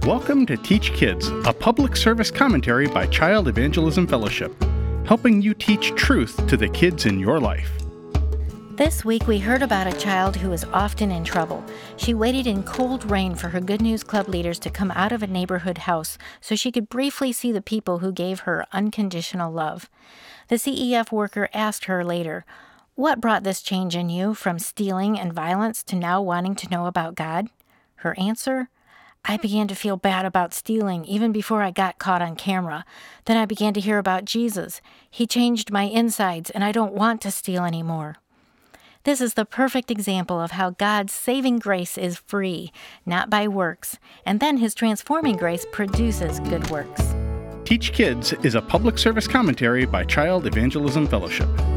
Welcome to Teach Kids, a public service commentary by Child Evangelism Fellowship, helping you teach truth to the kids in your life. This week we heard about a child who was often in trouble. She waited in cold rain for her Good News Club leaders to come out of a neighborhood house so she could briefly see the people who gave her unconditional love. The CEF worker asked her later, "What brought this change in you from stealing and violence to now wanting to know about God?" Her answer? "I began to feel bad about stealing even before I got caught on camera. Then I began to hear about Jesus. He changed my insides, and I don't want to steal anymore." This is the perfect example of how God's saving grace is free, not by works, and then His transforming grace produces good works. Teach Kids is a public service commentary by Child Evangelism Fellowship.